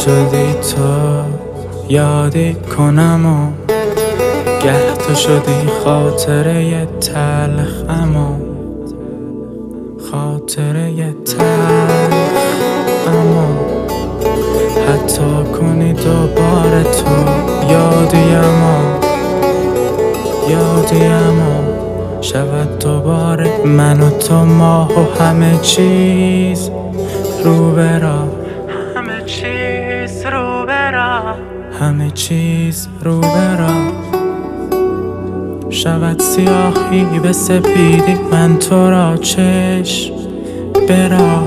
شدی تو یادی کنم و گه تو شدی خاطره تلخم و خاطره تلخم و حتی کنی دوباره تو یادیم و شود دوباره من و تو ماه و همه چیز رو برا همه چیز رو برا شود سیاهی به سپیدی من تو را چشم برا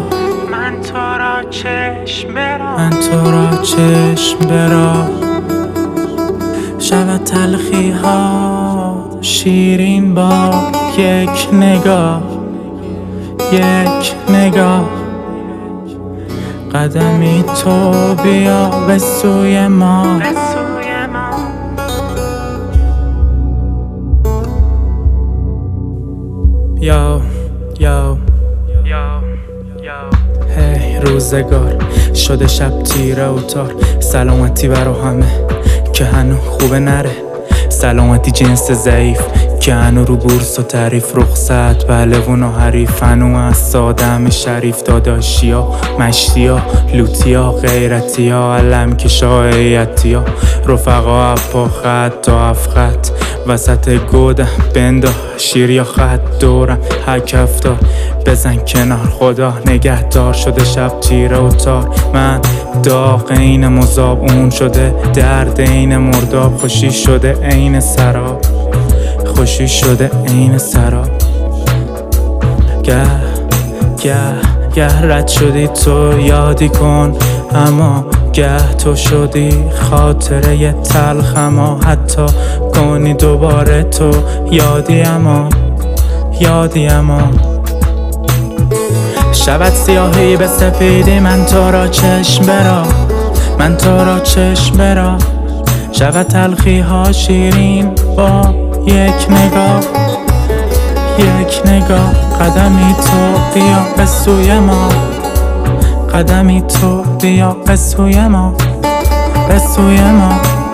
شود تلخی ها شیرین با یک نگاه قدمی تو بیا به سوی ما یا هی روزگار شده شب تیره و تار سلامتی برا همه که هنو خوبه نره سلامتی جنس ضعیف که هنو رو بورس و تعریف رخصت بلوون و حریف هنو از سادم شریف داداشیا مشتیا لوتیا غیرتیا علم که شایعتیا رفقا اپا خط تا افخط وسط گودم بندا شیر یا خط دورم هکفتار بزن کنار خدا نگهدار شده شب تیره و تار من داغ این مذاب اون شده درد این مرداب خوشی شده این سراب گه رد شدی تو یادی کن اما گه تو شدی خاطره تلخم و حتی کنی دوباره تو یادیم شود سیاهی به سپیدی من تو را چشم برا شود تلخی ها شیرین با یک نگاه قدمی تو بیا به سوی ما